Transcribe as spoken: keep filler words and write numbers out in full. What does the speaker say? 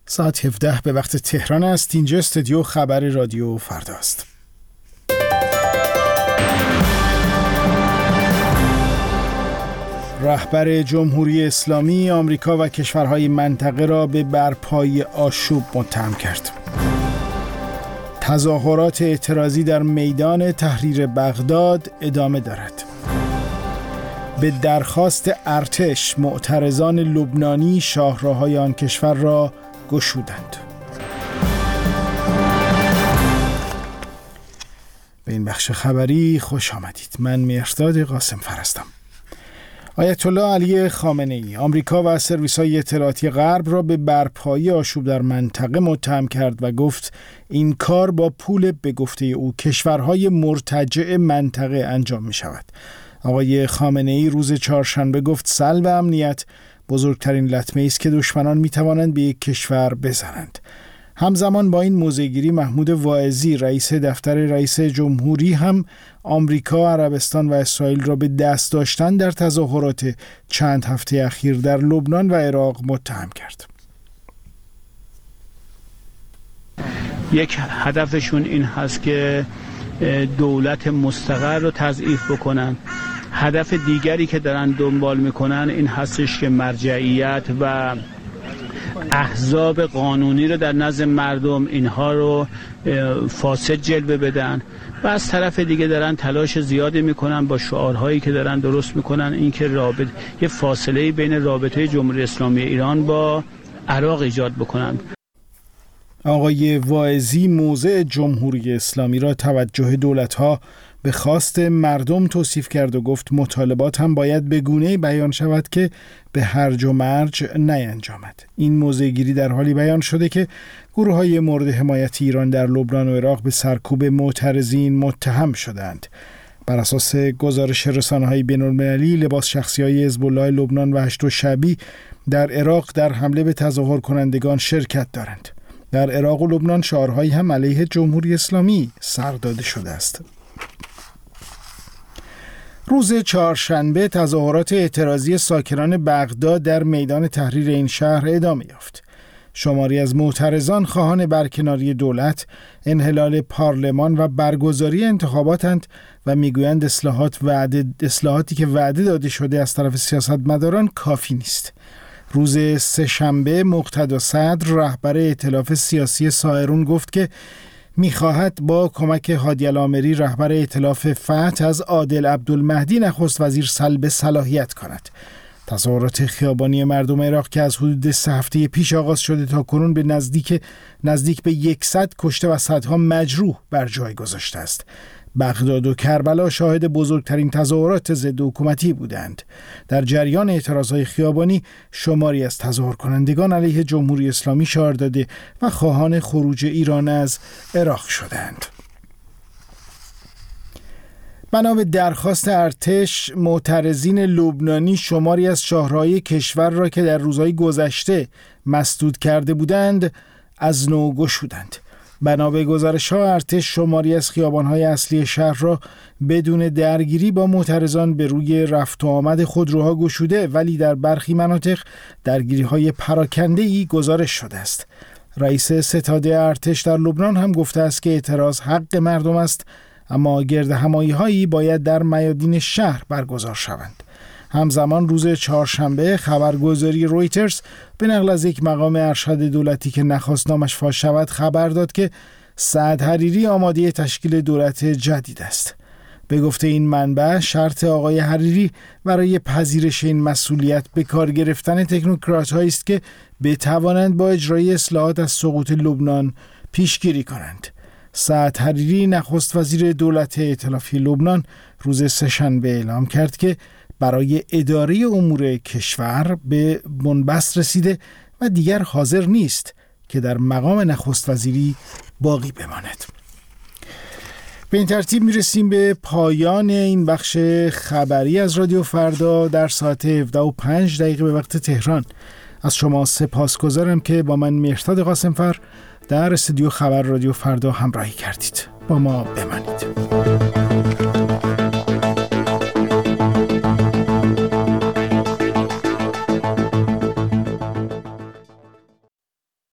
ساعت هفده به وقت تهران است. اینجا استودیو خبر رادیو فردا است. رهبر جمهوری اسلامی آمریکا و کشورهای منطقه را به برپای آشوب متهم کرد. تظاهرات اعتراضی در میدان تحریر بغداد ادامه دارد. به درخواست ارتش معترضان لبنانی شاهراهای آن کشور را گشودند. به این بخش خبری خوش آمدید. من مهرداد قاسمفر هستم. آیت الله علی خامنه ای آمریکا و سرویس‌های اطلاعاتی غرب را به برپایی آشوب در منطقه متهم کرد و گفت این کار با پول به گفته او کشورهای مرتجع منطقه انجام می شود. آقای خامنه ای روز چهارشنبه گفت سلب امنیت بزرگترین لطمه است که دشمنان می توانند به یک کشور بزنند. همزمان با این موضع‌گیری محمود واعظی رئیس دفتر رئیس جمهوری هم آمریکا، عربستان و اسرائیل را به دست داشتن در تظاهرات چند هفته اخیر در لبنان و عراق متهم کرد. یک هدفشون این هست که دولت مستقر رو تضعیف بکنن. هدف دیگری که دارن دنبال میکنن این هستش که مرجعیت و احزاب قانونی رو در نظر مردم اینها رو فاسد جلوه بدن و از طرف دیگه دارن تلاش زیادی میکنن با شعارهایی که دارن درست میکنن این که رابط یه فاصله بین رابطه جمهوری اسلامی ایران با عراق ایجاد بکنن. آقای واعظی موضع جمهوری اسلامی را توجه دولت‌ها به خواست مردم توصیف کرد و گفت مطالبات هم باید به گونه‌ای بیان شود که به هرج و مرج نینجامد. این موضع‌گیری در حالی بیان شده که گروه‌های مورد حمایت ایران در لبنان و عراق به سرکوب معترضین متهم شدند. بر اساس گزارش رسانه‌های بین‌المللی لباس شخصی‌های حزب الله لبنان و هشت شعبی در عراق در حمله به تظاهر کنندگان شرکت دارند. در عراق و لبنان شعارهایی هم علیه جمهوری اسلامی سر داده شده است. روز چهارشنبه تظاهرات اعتراضی ساکنان بغداد در میدان تحریر این شهر ادامه یافت. شماری از معترضان خواهان برکناری دولت، انحلال پارلمان و برگزاری انتخاباتند و میگویند اصلاحات وعده اصلاحاتی که وعده داده شده از طرف سیاستمداران کافی نیست. روز سه‌شنبه مقتدا صدر رهبر ائتلاف سیاسی سائرون گفت که می‌خواهد با کمک هادی العامری رهبر ائتلاف فتح از عادل عبدالمهدی نخست وزیر سلب صلاحیت کند. تظاهرات خیابانی مردم عراق که از حدود سه هفته پیش آغاز شده تا کنون به نزدیک نزدیک به صد کشته و صدها مجروح بر جای گذاشته است. بغداد و کربلا شاهد بزرگترین تظاهرات ضد حکومتی بودند. در جریان اعتراضهای خیابانی شماری از تظاهر کنندگان علیه جمهوری اسلامی شعار داده و خواهان خروج ایران از عراق شدند. بنا به درخواست ارتش معترضین لبنانی شماری از شاهراهای کشور را که در روزهای گذشته مسدود کرده بودند از نو گشودند. بنا به گزارش‌ها ارتش شماری از خیابان‌های اصلی شهر را بدون درگیری با معترضان به روی رفت و آمد خودروها گشوده، ولی در برخی مناطق درگیری‌های پراکنده‌ای گزارش شده است. رئیس ستاد ارتش در لبنان هم گفته است که اعتراض حق مردم است، اما گردهمایی‌هایی باید در میادین شهر برگزار شوند. همزمان روز چهارشنبه خبرگزاری رویترز به نقل از یک مقام ارشد دولتی که نخواست نامش فاش شود خبر داد که سعد حریری آماده تشکیل دولت جدید است. به گفته این منبع شرط آقای حریری برای پذیرش این مسئولیت به کار گرفتن تکنوکرات‌هایی است که بتوانند با اجرای اصلاحات از سقوط لبنان پیشگیری کنند. سعد حریری نخست وزیر دولت ائتلافی لبنان روز سه‌شنبه اعلام کرد که برای اداره امور کشور به منبسط رسیده و دیگر حاضر نیست که در مقام نخست وزیری باقی بماند. به این ترتیب میرسیم به پایان این بخش خبری از رادیو فردا در ساعت هفده و پنج دقیقه به وقت تهران. از شما سپاسگزارم که با من مهرداد قاسمفر در استودیو خبر رادیو فردا همراهی کردید. با ما بمانید.